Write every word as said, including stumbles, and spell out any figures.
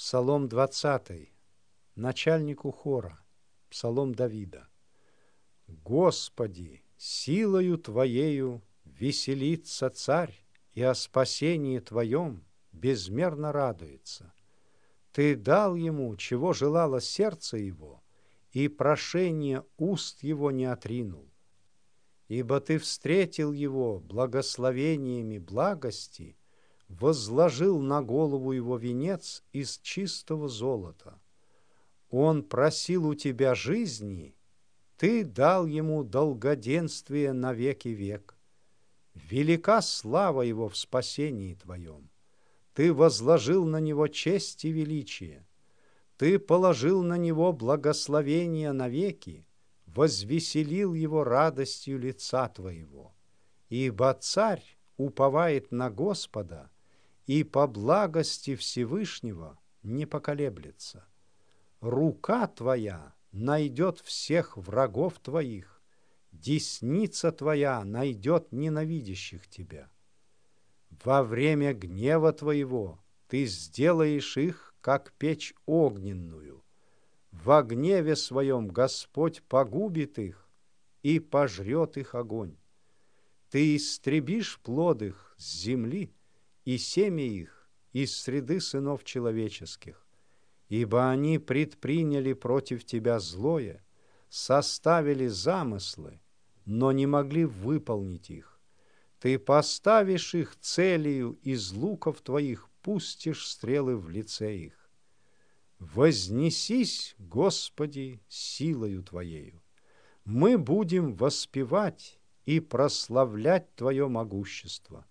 Псалом двадцатый. Начальнику хора. Псалом Давида. Господи, силою Твоею веселится царь, и о спасении Твоем безмерно радуется. Ты дал ему, чего желало сердце его, и прошение уст его не отринул. Ибо Ты встретил его благословениями благости, возложил на голову его венец из чистого золота. Он просил у Тебя жизни, Ты дал ему долгоденствие на веки век. Велика слава его в спасении Твоем. Ты возложил на него честь и величие. Ты положил на него благословение навеки, возвеселил его радостью лица Твоего. Ибо царь уповает на Господа, и по благости Всевышнего не поколеблется. Рука Твоя найдет всех врагов Твоих, десница Твоя найдет ненавидящих Тебя. Во время гнева Твоего Ты сделаешь их, как печь огненную. Во гневе Своем Господь погубит их и пожрет их огонь. Ты истребишь плод их с земли и семя их из среды сынов человеческих, ибо они предприняли против Тебя злое, составили замыслы, но не могли выполнить их. Ты поставишь их целью, из луков Твоих пустишь стрелы в лице их. Вознесись, Господи, силою Твоею. Мы будем воспевать и прославлять Твое могущество.